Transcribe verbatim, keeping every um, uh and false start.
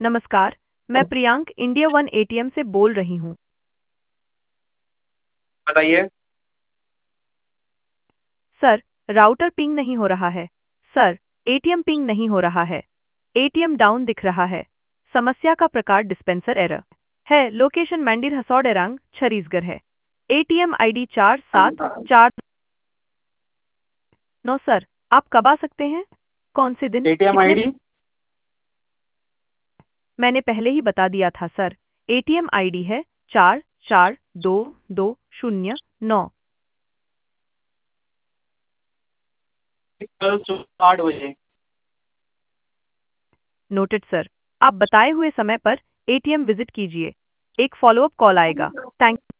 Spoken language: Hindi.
नमस्कार, मैं प्रियांक इंडिया वन एटीएम से बोल रही हूँ। बताइए। सर, राउटर पिंग नहीं हो रहा है। सर, एटीएम पिंग नहीं हो रहा है। एटीएम डाउन दिख रहा है। समस्या का प्रकार डिस्पेंसर एरर है। लोकेशन मंदिर हसौडेरांग छत्तीसगढ़ है। एटीएम आईडी चार सात चार नौ। सर, आप कब आ सकते हैं? कौन से दिन? एटीएम कितने? आईडी मैंने पहले ही बता दिया था सर। एटीएम आईडी है चार चार दो दो शून्य नौ। कल सुबह आठ बजे। Noted sir. आप बताए हुए समय पर एटीएम विजिट कीजिए। एक फॉलोअप कॉल आएगा। थैंक